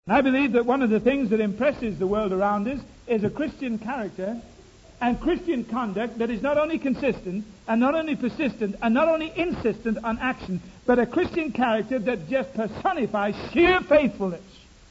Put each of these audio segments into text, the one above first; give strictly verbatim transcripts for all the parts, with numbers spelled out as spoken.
And I believe that one of the things that impresses the world around us is a Christian character and Christian conduct that is not only consistent and not only persistent and not only insistent on action, but a Christian character that just personifies sheer faithfulness.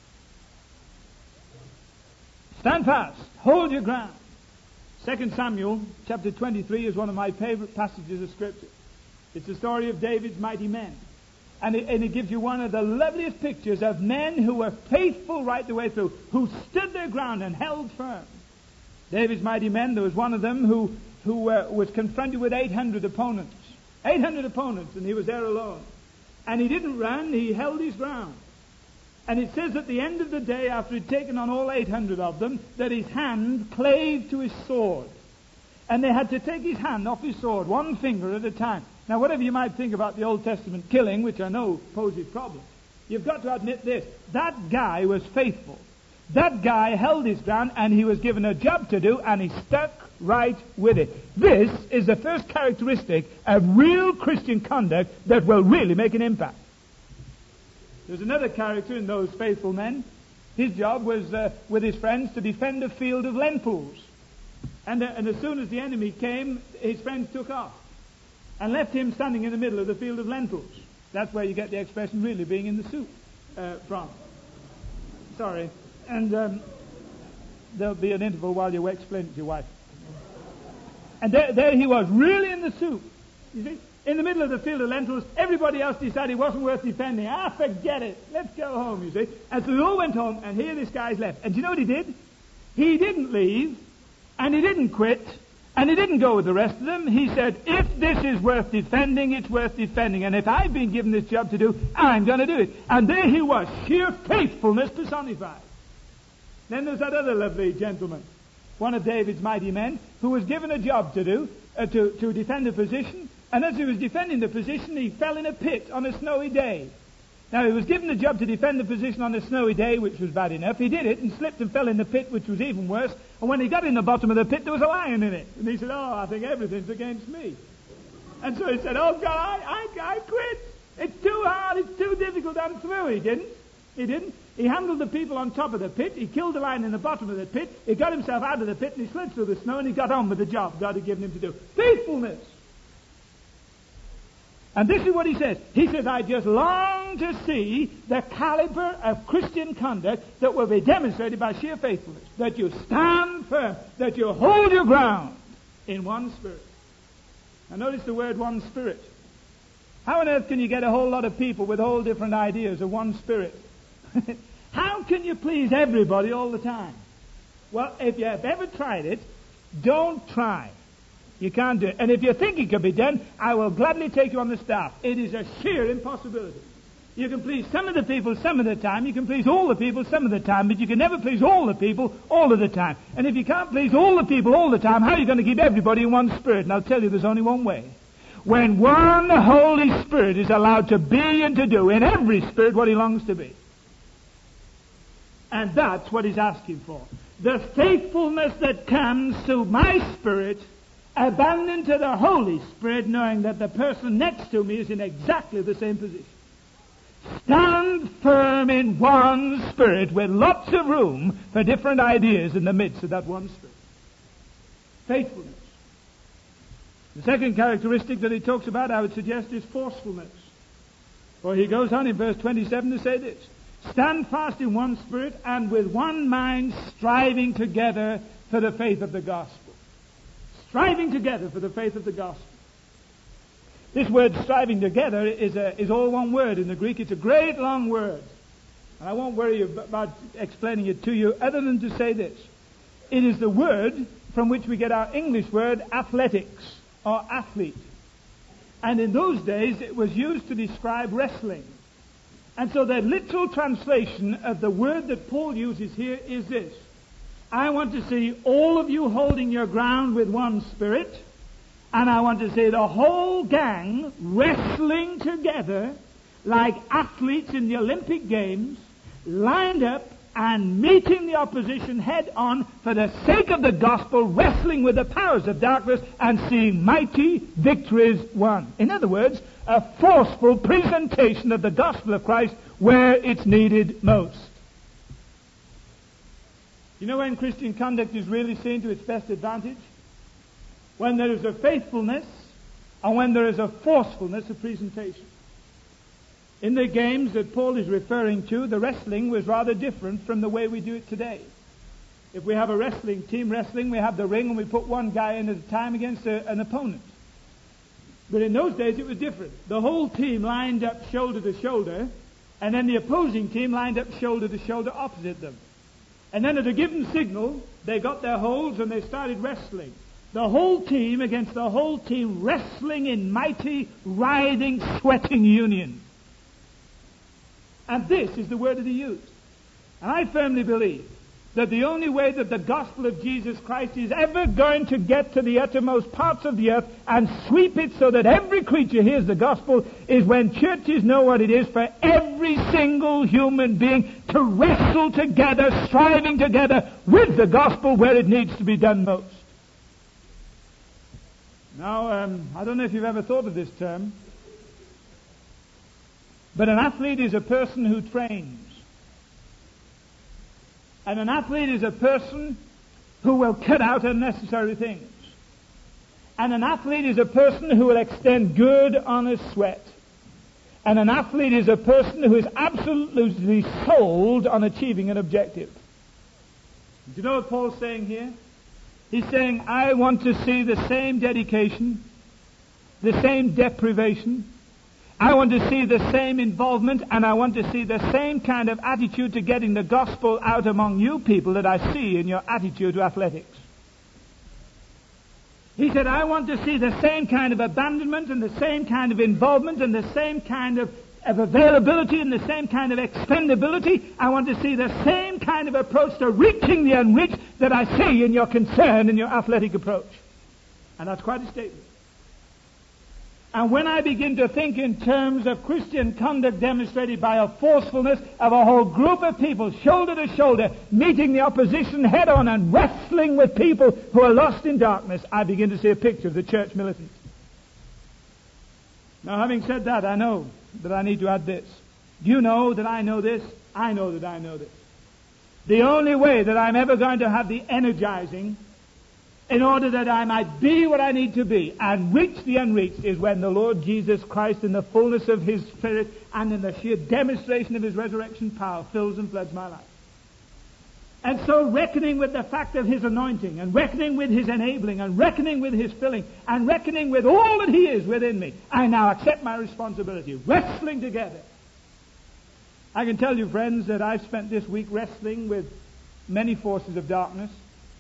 Stand fast. Hold your ground. Second Samuel chapter twenty-three is one of my favorite passages of Scripture. It's the story of David's mighty men. And it, and it gives you one of the loveliest pictures of men who were faithful right the way through, who stood their ground and held firm. David's mighty men, there was one of them who, who uh, was confronted with eight hundred opponents. eight hundred opponents, and he was there alone. And he didn't run, he held his ground. And it says at the end of the day, after he'd taken on all eight hundred of them, that his hand clave to his sword. And they had to take his hand off his sword, one finger at a time. Now, whatever you might think about the Old Testament killing, which I know poses problems, you've got to admit this. That guy was faithful. That guy held his ground, and he was given a job to do, and he stuck right with it. This is the first characteristic of real Christian conduct that will really make an impact. There's another character in those faithful men. His job was, uh, with his friends, to defend a field of lentils. And, uh, and as soon as the enemy came, his friends took off and left him standing in the middle of the field of lentils. That's where you get the expression really being in the soup uh, from. Sorry. And um, there'll be an interval while you explain it to your wife. And there, there he was, really in the soup. You see? In the middle of the field of lentils, everybody else decided it wasn't worth defending. Ah, forget it. Let's go home, you see. And so they all went home, and here this guy's left. And do you know what he did? He didn't leave, and he didn't quit, and he didn't go with the rest of them. He said, if this is worth defending, it's worth defending. And if I've been given this job to do, I'm going to do it. And there he was, sheer faithfulness personified. Then there's that other lovely gentleman, one of David's mighty men, who was given a job to do, uh, to, to defend a position. And as he was defending the position, he fell in a pit on a snowy day. Now, he was given the job to defend the position on a snowy day, which was bad enough. He did it and slipped and fell in the pit, which was even worse. And when he got in the bottom of the pit, there was a lion in it. And he said, oh, I think everything's against me. And so he said, oh, God, I, I, I quit. It's too hard. It's too difficult. I'm through. He didn't. He didn't. He handled the people on top of the pit. He killed the lion in the bottom of the pit. He got himself out of the pit, and he slid through the snow, and he got on with the job God had given him to do. Faithfulness. And this is what he says. He says, I just long to see the caliber of Christian conduct that will be demonstrated by sheer faithfulness. That you stand firm. That you hold your ground in one spirit. Now notice the word one spirit. How on earth can you get a whole lot of people with whole different ideas of one spirit? How can you please everybody all the time? Well, if you have ever tried it, don't try. You can't do it. And if you think it could be done, I will gladly take you on the staff. It is a sheer impossibility. You can please some of the people some of the time. You can please all the people some of the time. But you can never please all the people all of the time. And if you can't please all the people all the time, how are you going to keep everybody in one spirit? And I'll tell you, there's only one way. When one Holy Spirit is allowed to be and to do in every spirit what He longs to be. And that's what He's asking for. The faithfulness that comes to my spirit, abandoned to the Holy Spirit, knowing that the person next to me is in exactly the same position. Stand firm in one spirit with lots of room for different ideas in the midst of that one spirit. Faithfulness. The second characteristic that he talks about, I would suggest, is forcefulness. For he goes on in verse twenty-seven to say this. Stand fast in one spirit and with one mind striving together for the faith of the gospel. Striving together for the faith of the gospel. This word striving together is, a, is all one word in the Greek. It's a great long word. And I won't worry about explaining it to you other than to say this. It is the word from which we get our English word athletics or athlete. And in those days it was used to describe wrestling. And so the literal translation of the word that Paul uses here is this. I want to see all of you holding your ground with one spirit, and I want to see the whole gang wrestling together like athletes in the Olympic Games, lined up and meeting the opposition head on for the sake of the gospel, wrestling with the powers of darkness and seeing mighty victories won. In other words, a forceful presentation of the gospel of Christ where it's needed most. You know when Christian conduct is really seen to its best advantage? When there is a faithfulness and when there is a forcefulness of presentation. In the games that Paul is referring to, the wrestling was rather different from the way we do it today. If we have a wrestling team wrestling, we have the ring and we put one guy in at a time against a, an opponent. But in those days it was different. The whole team lined up shoulder to shoulder, and then the opposing team lined up shoulder to shoulder opposite them. And then at a given signal, they got their holds and they started wrestling. The whole team against the whole team, wrestling in mighty, writhing, sweating union. And this is the word that he used. And I firmly believe that the only way that the gospel of Jesus Christ is ever going to get to the uttermost parts of the earth and sweep it so that every creature hears the gospel is when churches know what it is for every single human being to wrestle together, striving together with the gospel where it needs to be done most. Now, um, I don't know if you've ever thought of this term, but an athlete is a person who trains. And an athlete is a person who will cut out unnecessary things. And an athlete is a person who will extend good, honest sweat. And an athlete is a person who is absolutely sold on achieving an objective. Do you know what Paul's saying here? He's saying, I want to see the same dedication, the same deprivation. I want to see the same involvement, and I want to see the same kind of attitude to getting the gospel out among you people that I see in your attitude to athletics. He said, I want to see the same kind of abandonment and the same kind of involvement and the same kind of, of availability and the same kind of expendability. I want to see the same kind of approach to reaching the unreached that I see in your concern and your athletic approach. And that's quite a statement. And when I begin to think in terms of Christian conduct demonstrated by a forcefulness of a whole group of people, shoulder to shoulder, meeting the opposition head on and wrestling with people who are lost in darkness, I begin to see a picture of the church militant. Now, having said that, I know that I need to add this. You know that I know this. I know that I know this. The only way that I'm ever going to have the energizing in order that I might be what I need to be and reach the unreached is when the Lord Jesus Christ in the fullness of His Spirit and in the sheer demonstration of His resurrection power fills and floods my life. And so reckoning with the fact of His anointing and reckoning with His enabling and reckoning with His filling and reckoning with all that He is within me, I now accept my responsibility, wrestling together. I can tell you, friends, that I've spent this week wrestling with many forces of darkness.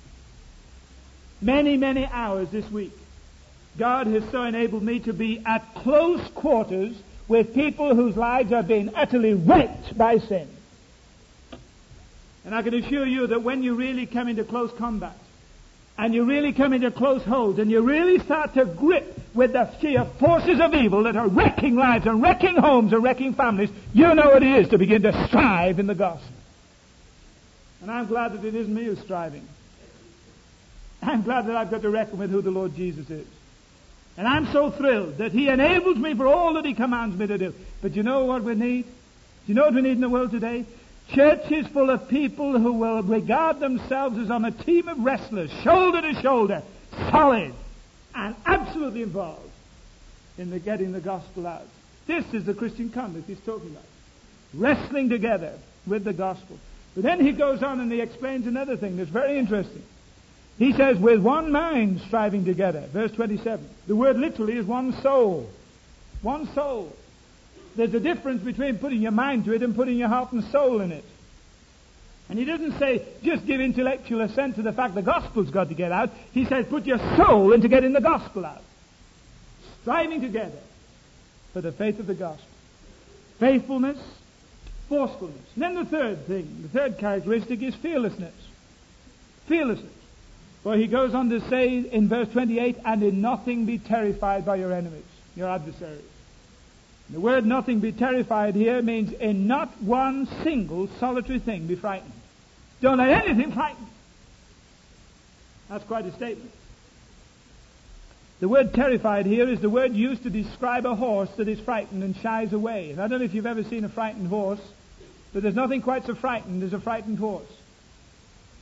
Many, many hours this week. God has so enabled me to be at close quarters with people whose lives are being utterly wrecked by sin. And I can assure you that when you really come into close combat, and you really come into close hold, and you really start to grip with the sheer forces of evil that are wrecking lives and wrecking homes and wrecking families, you know what it is to begin to strive in the gospel. And I'm glad that it isn't me who's striving. I'm glad that I've got to reckon with who the Lord Jesus is. And I'm so thrilled that He enables me for all that He commands me to do. But you know what we need? Do you know what we need in the world today? Churches full of people who will regard themselves as on a team of wrestlers, shoulder to shoulder, solid, and absolutely involved in the getting the gospel out. This is the Christian conduct He's talking about. Wrestling together with the gospel. But then he goes on and he explains another thing that's very interesting. He says, with one mind striving together. Verse twenty-seven. The word literally is one soul. One soul. There's a difference between putting your mind to it and putting your heart and soul in it. And he doesn't say, just give intellectual assent to the fact the gospel's got to get out. He says, put your soul into getting the gospel out. Striving together for the faith of the gospel. Faithfulness, forcefulness. And then the third thing, the third characteristic is fearlessness. Fearlessness. For he goes on to say in verse twenty-eight, and in nothing be terrified by your enemies, your adversaries. The word nothing be terrified here means in not one single solitary thing be frightened. Don't let anything frighten you. That's quite a statement. The word terrified here is the word used to describe a horse that is frightened and shies away. And I don't know if you've ever seen a frightened horse, but there's nothing quite so frightened as a frightened horse.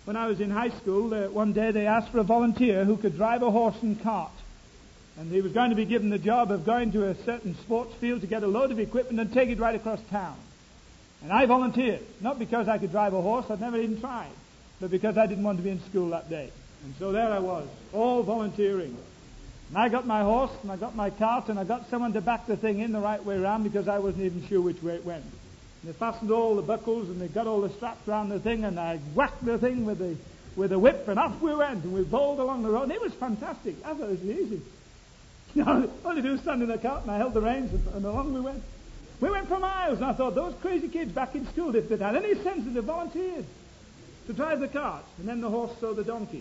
when I was in high school, uh, one day they asked for a volunteer who could drive a horse and cart. And he was going to be given the job of going to a certain sports field to get a load of equipment and take it right across town. And I volunteered, not because I could drive a horse, I'd never even tried, but because I didn't want to be in school that day. And so there I was, all volunteering. And I got my horse, and I got my cart, and I got someone to back the thing in the right way around because I wasn't even sure which way it went. And they fastened all the buckles, and they got all the straps around the thing, and I whacked the thing with the with a whip, and off we went, and we bowled along the road, and it was fantastic. I thought it was easy. You know, all you do is stand in the cart, and I held the reins, and, and along we went. We went for miles, and I thought, those crazy kids back in school, if they'd had any sense, they'd have volunteered to drive the cart, and then the horse saw the donkey.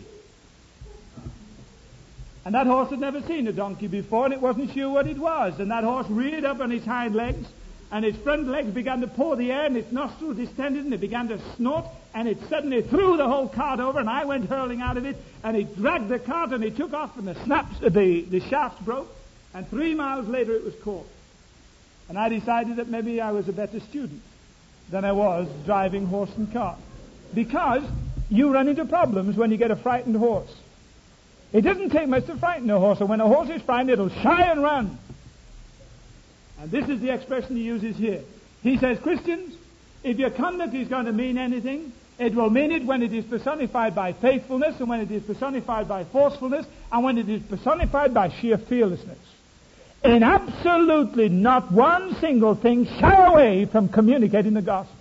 And that horse had never seen a donkey before, and it wasn't sure what it was. And that horse reared up on his hind legs, and its front legs began to paw the air, and its nostrils distended, and it began to snort, and it suddenly threw the whole cart over, and I went hurling out of it, and it dragged the cart, and it took off, and the snaps, uh, the, the shafts broke, and three miles later it was caught. And I decided that maybe I was a better student than I was driving horse and cart. Because you run into problems when you get a frightened horse. It doesn't take much to frighten a horse, and when a horse is frightened, it'll shy and run. And this is the expression he uses here. He says, Christians, if your conduct is going to mean anything, it will mean it when it is personified by faithfulness, and when it is personified by forcefulness, and when it is personified by sheer fearlessness. In absolutely not one single thing, shy away from communicating the gospel.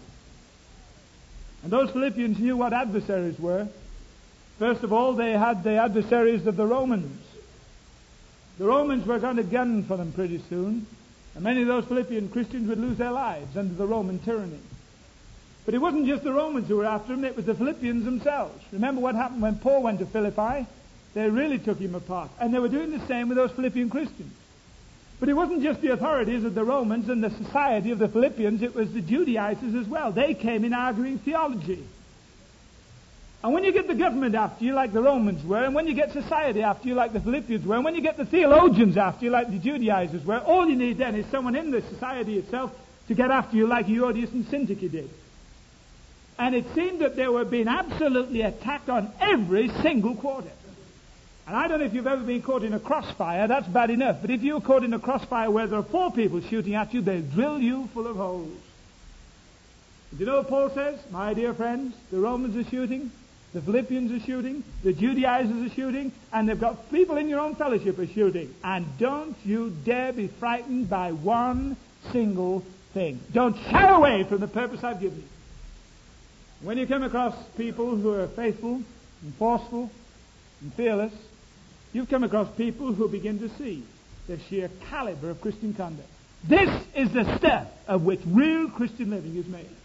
And those Philippians knew what adversaries were. First of all, they had the adversaries of the Romans. The Romans were going to gun for them pretty soon, and many of those Philippian Christians would lose their lives under the Roman tyranny. But it wasn't just the Romans who were after them, it was the Philippians themselves. Remember what happened when Paul went to Philippi? They really took him apart, and they were doing the same with those Philippian Christians. But it wasn't just the authorities of the Romans and the society of the Philippians, it was the Judaizers as well. They came in arguing theology. And when you get the government after you like the Romans were, and when you get society after you like the Philippians were, and when you get the theologians after you like the Judaizers were, all you need then is someone in the society itself to get after you like Euodias and Syntyche did. And it seemed that they were being absolutely attacked on every single quarter. And I don't know if you've ever been caught in a crossfire, that's bad enough. But if you're caught in a crossfire where there are four people shooting at you, they drill you full of holes. Do you know what Paul says? My dear friends, the Romans are shooting, the Philippians are shooting, the Judaizers are shooting, and they've got people in your own fellowship are shooting. And don't you dare be frightened by one single thing. Don't shy away from the purpose I've given you. When you come across people who are faithful and forceful and fearless, you've come across people who begin to see the sheer caliber of Christian conduct. This is the stuff of which real Christian living is made.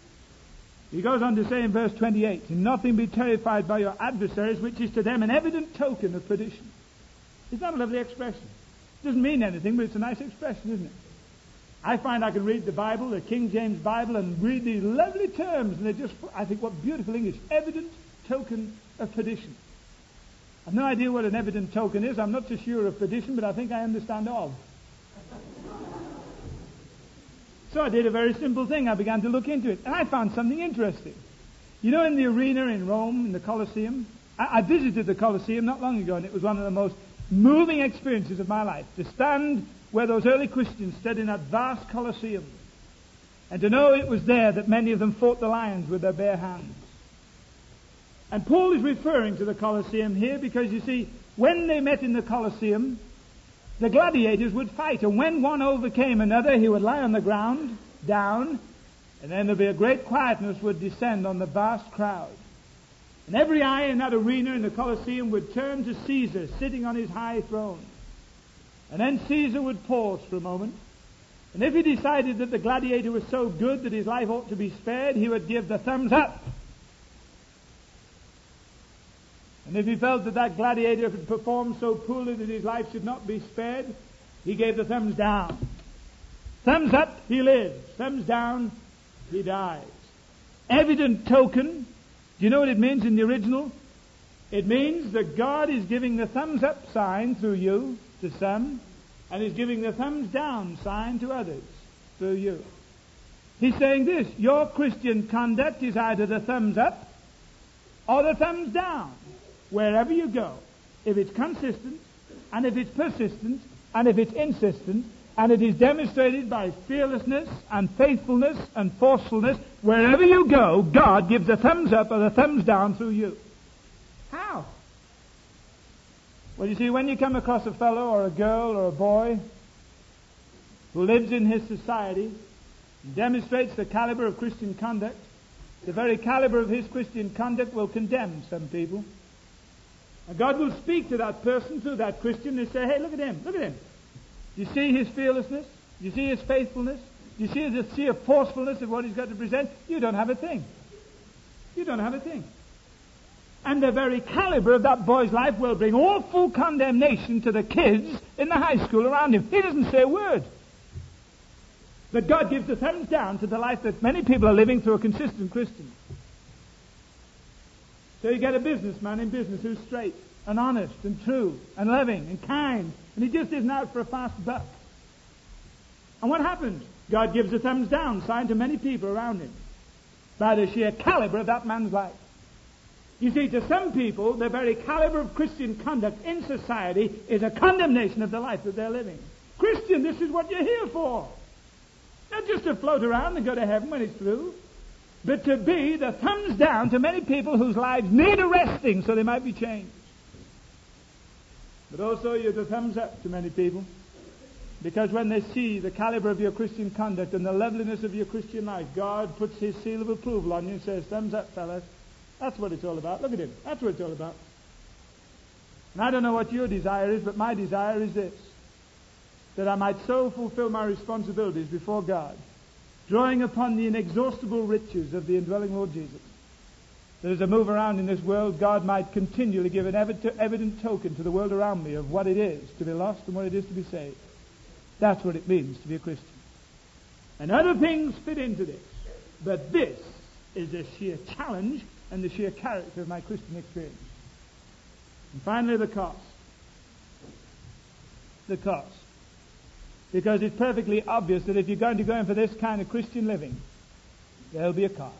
He goes on to say in verse twenty-eight, "In nothing be terrified by your adversaries, which is to them an evident token of perdition." Isn't that a lovely expression? It doesn't mean anything, but it's a nice expression, isn't it? I find I can read the Bible, the King James Bible, and read these lovely terms, and they're just, I think, what beautiful English. Evident token of perdition. I've no idea what an evident token is. I'm not so sure of perdition, but I think I understand of. So I did a very simple thing. I began to look into it, and I found something interesting. You know, in the arena in Rome, in the Colosseum, I, I visited the Colosseum not long ago, and it was one of the most moving experiences of my life, to stand where those early Christians stood in that vast Colosseum, and to know it was there that many of them fought the lions with their bare hands. And Paul is referring to the Colosseum here because, you see, when they met in the Colosseum, the gladiators would fight, and when one overcame another, he would lie on the ground, down, and then there'd be a great quietness would descend on the vast crowd. And every eye in that arena in the Colosseum would turn to Caesar, sitting on his high throne. And then Caesar would pause for a moment, and if he decided that the gladiator was so good that his life ought to be spared, he would give the thumbs up. And if he felt that that gladiator had performed so poorly that his life should not be spared, he gave the thumbs down. Thumbs up, he lives. Thumbs down, he dies. Evident token. Do you know what it means in the original? It means that God is giving the thumbs up sign through you to some, and is giving the thumbs down sign to others through you. He's saying this: your Christian conduct is either the thumbs up or the thumbs down. Wherever you go, if it's consistent, and if it's persistent, and if it's insistent, and it is demonstrated by fearlessness and faithfulness and forcefulness, wherever you go, God gives a thumbs up or a thumbs down through you. How? Well, you see, when you come across a fellow or a girl or a boy who lives in his society and demonstrates the caliber of Christian conduct, the very caliber of his Christian conduct will condemn some people. And God will speak to that person through that Christian and say, hey, look at him, look at him. Do you see his fearlessness? Do you see his faithfulness? Do you see the sheer forcefulness of what he's got to present? You don't have a thing. You don't have a thing. And the very caliber of that boy's life will bring awful condemnation to the kids in the high school around him. He doesn't say a word. But God gives the thumbs down to the life that many people are living through a consistent Christian. So you get a businessman in business who's straight and honest and true and loving and kind, and he just isn't out for a fast buck. And what happens? God gives a thumbs down sign to many people around him by the sheer caliber of that man's life. You see, to some people, the very caliber of Christian conduct in society is a condemnation of the life that they're living. Christian, this is what you're here for. Not just to float around and go to heaven when it's through, but to be the thumbs down to many people whose lives need arresting so they might be changed. But also you're the thumbs up to many people, because when they see the caliber of your Christian conduct and the loveliness of your Christian life, God puts his seal of approval on you and says, thumbs up, fellas. That's what it's all about. Look at him. That's what it's all about. And I don't know what your desire is, but my desire is this: that I might so fulfill my responsibilities before God, drawing upon the inexhaustible riches of the indwelling Lord Jesus, that as I move around in this world, God might continually give an evident token to the world around me of what it is to be lost and what it is to be saved. That's what it means to be a Christian. And other things fit into this, but this is the sheer challenge and the sheer character of my Christian experience. And finally, the cost. The cost. Because it's perfectly obvious that if you're going to go in for this kind of Christian living, there'll be a cost.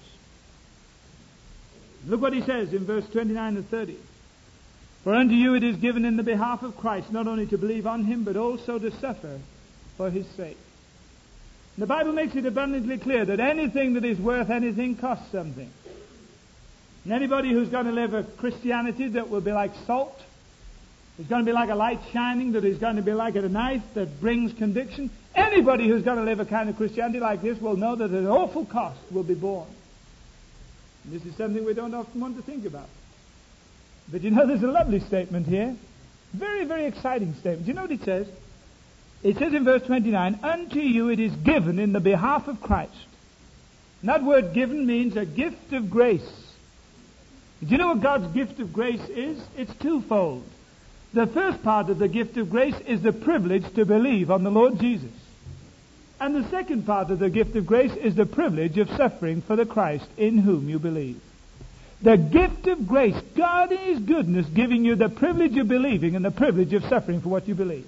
Look what he says in verse twenty-nine and thirty. For unto you it is given in the behalf of Christ not only to believe on him, but also to suffer for his sake. The Bible makes it abundantly clear that anything that is worth anything costs something. And anybody who's going to live a Christianity that will be like salt, is going to be like a light shining, that is going to be like a knife that brings conviction, anybody who's going to live a kind of Christianity like this will know that an awful cost will be borne. And this is something we don't often want to think about. But you know, there's a lovely statement here. Very, very exciting statement. Do you know what it says? It says in verse twenty-nine, unto you it is given in the behalf of Christ. And that word given means a gift of grace. Do you know what God's gift of grace is? It's twofold. The first part of the gift of grace is the privilege to believe on the Lord Jesus. And the second part of the gift of grace is the privilege of suffering for the Christ in whom you believe. The gift of grace, God in his goodness giving you the privilege of believing and the privilege of suffering for what you believe.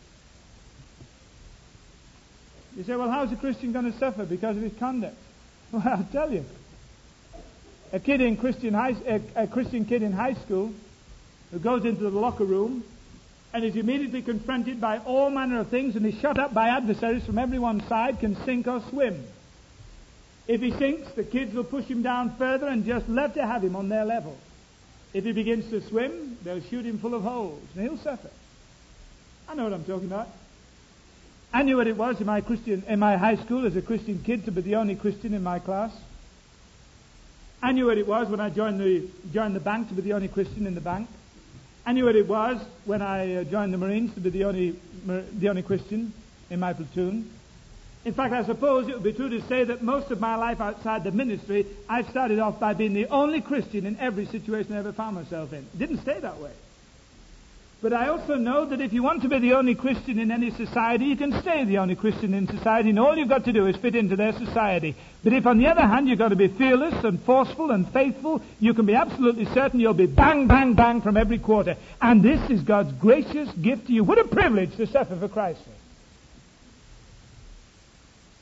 You say, well, how's a Christian going to suffer because of his conduct? Well, I'll tell you. A kid in Christian high, a, a Christian kid in high school who goes into the locker room and is immediately confronted by all manner of things and is shut up by adversaries from every one side can sink or swim. If he sinks, the kids will push him down further and just love to have him on their level. If he begins to swim, they'll shoot him full of holes and he'll suffer. I know what I'm talking about. I knew what it was in my Christian, in my high school as a Christian kid to be the only Christian in my class. I knew what it was when I joined the joined the bank to be the only Christian in the bank. I knew what it was when I uh, joined the Marines to be the only the only Christian in my platoon. In fact, I suppose it would be true to say that most of my life outside the ministry, I started off by being the only Christian in every situation I ever found myself in. It didn't stay that way. But I also know that if you want to be the only Christian in any society, you can stay the only Christian in society, and all you've got to do is fit into their society. But if, on the other hand, you've got to be fearless and forceful and faithful, you can be absolutely certain you'll be bang, bang, bang from every quarter. And this is God's gracious gift to you. What a privilege to suffer for Christ.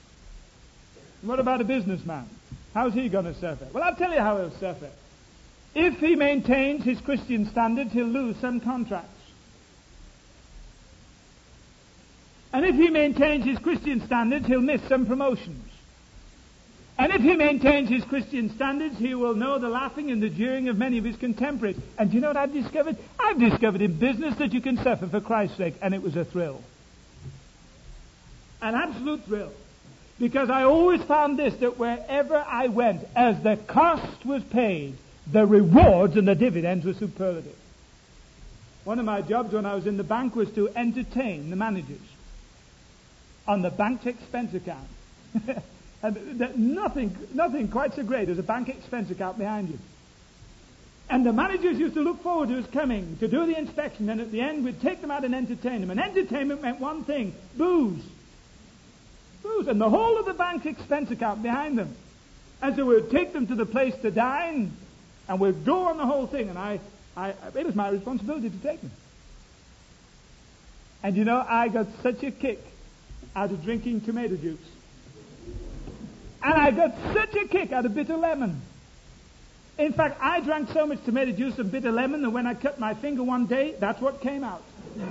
What about a businessman? How's he going to suffer? Well, I'll tell you how he'll suffer. If he maintains his Christian standards, he'll lose some contracts. And if he maintains his Christian standards, he'll miss some promotions. And if he maintains his Christian standards, he will know the laughing and the jeering of many of his contemporaries. And do you know what I've discovered? I've discovered in business that you can suffer for Christ's sake, and it was a thrill. An absolute thrill. Because I always found this, that wherever I went, as the cost was paid, the rewards and the dividends were superlative. One of my jobs when I was in the bank was to entertain the managers on the bank's expense account. And that nothing, nothing quite so great as a bank expense account behind you. And the managers used to look forward to us coming to do the inspection, and at the end we'd take them out and entertain them. And entertainment meant one thing: booze. Booze. And the whole of the bank's expense account behind them. And so we'd take them to the place to dine, and we'd go on the whole thing. And I, I, it was my responsibility to take them. And you know, I got such a kick out of drinking tomato juice. And I got such a kick out of bitter lemon. In fact, I drank so much tomato juice and bitter lemon that when I cut my finger one day, that's what came out.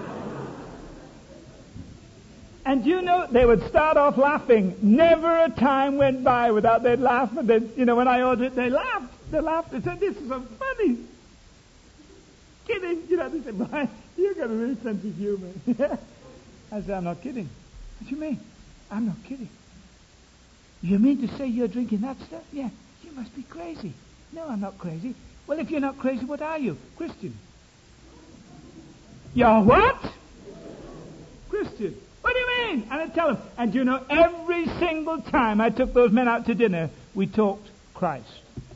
And you know, they would start off laughing. Never a time went by without they'd laugh. And then, you know, when I ordered it, they laughed. They laughed. They said, "This is so funny." Kidding. You know, they said, "Boy, you've got a real sense of humor." I said, "I'm not kidding." "What do you mean?" "I'm not kidding." "You mean to say you're drinking that stuff?" "Yeah." "You must be crazy." "No, I'm not crazy." "Well, if you're not crazy, what are you?" "Christian." "You're what?" "Christian." "What do you mean?" And I tell them. And you know, every single time I took those men out to dinner, we talked Christ.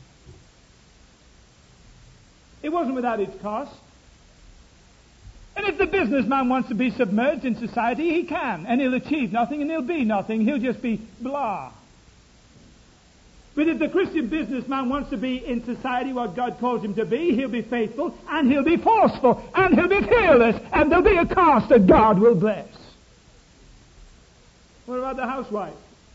It wasn't without its cost. And if the businessman wants to be submerged in society, he can. And he'll achieve nothing and he'll be nothing. He'll just be blah. But if the Christian businessman wants to be in society what God calls him to be, he'll be faithful, and he'll be forceful, and he'll be fearless, and there'll be a cost that God will bless. What about the housewife?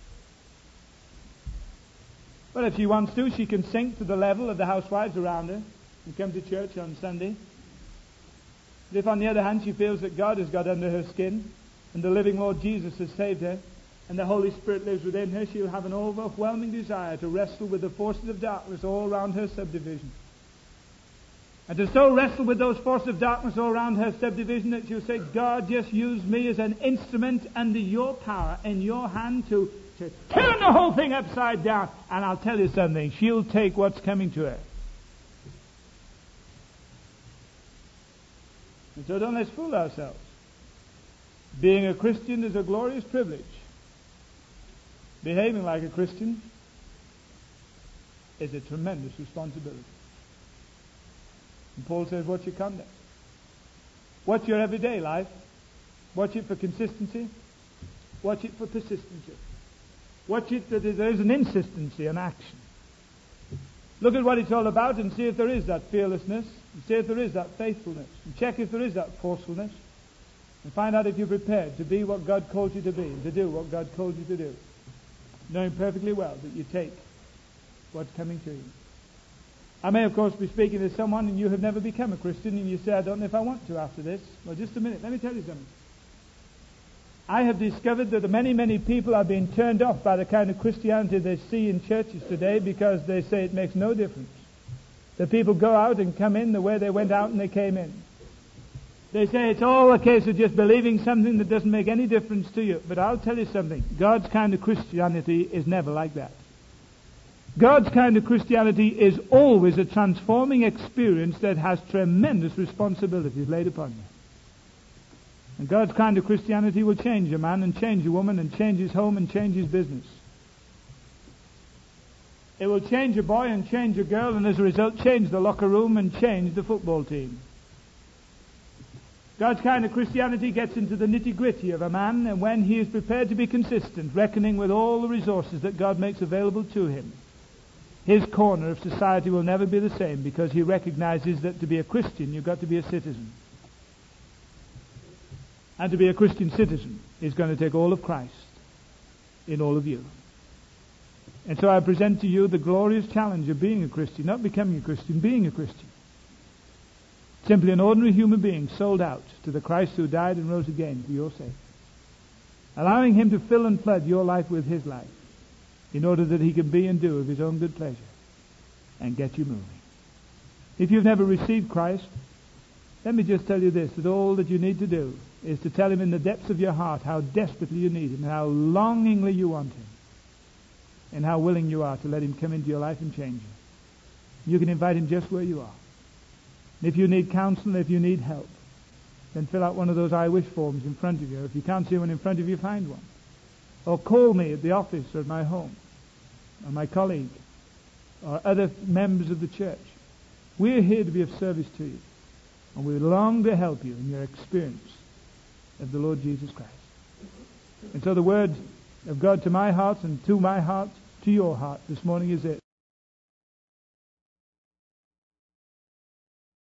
Well, if she wants to, she can sink to the level of the housewives around her and come to church on Sunday. But if, on the other hand, she feels that God has got under her skin, and the living Lord Jesus has saved her, and the Holy Spirit lives within her, she'll have an overwhelming desire to wrestle with the forces of darkness all around her subdivision. And to so wrestle with those forces of darkness all around her subdivision that she'll say, "God, just use me as an instrument under your power in your hand to, to turn the whole thing upside down." And I'll tell you something, she'll take what's coming to her. And so don't let's fool ourselves. Being a Christian is a glorious privilege. Behaving like a Christian is a tremendous responsibility. And Paul says, "What's your conduct? What's your everyday life? Watch it for consistency. Watch it for persistency. Watch it that there is an insistency, an action. Look at what it's all about and see if there is that fearlessness, and see if there is that faithfulness, and check if there is that forcefulness, and find out if you're prepared to be what God called you to be, and to do what God called you to do, knowing perfectly well that you take what's coming to you. I may, of course, be speaking to someone and you have never become a Christian, and you say, "I don't know if I want to after this." Well, just a minute. Let me tell you something. I have discovered that many, many people are being turned off by the kind of Christianity they see in churches today because they say it makes no difference. The people go out and come in the way they went out and they came in. They say it's all a case of just believing something that doesn't make any difference to you. But I'll tell you something. God's kind of Christianity is never like that. God's kind of Christianity is always a transforming experience that has tremendous responsibilities laid upon you. And God's kind of Christianity will change a man and change a woman and change his home and change his business. It will change a boy and change a girl, and as a result change the locker room and change the football team. God's kind of Christianity gets into the nitty-gritty of a man, and when he is prepared to be consistent, reckoning with all the resources that God makes available to him, his corner of society will never be the same, because he recognizes that to be a Christian, you've got to be a citizen. And to be a Christian citizen is going to take all of Christ in all of you. And so I present to you the glorious challenge of being a Christian, not becoming a Christian, being a Christian. Simply an ordinary human being sold out to the Christ who died and rose again for your sake. Allowing Him to fill and flood your life with His life in order that He can be and do of His own good pleasure and get you moving. If you've never received Christ, let me just tell you this, that all that you need to do is to tell Him in the depths of your heart how desperately you need Him, how longingly you want Him, and how willing you are to let Him come into your life and change you. You can invite Him just where you are. And if you need counsel, if you need help, then fill out one of those I wish forms in front of you. If you can't see one in front of you, find one. Or call me at the office or at my home, or my colleague, or other members of the church. We're here to be of service to you. And we long to help you in your experience of the Lord Jesus Christ. And so the word of God to my heart and to my heart, to your heart this morning is it.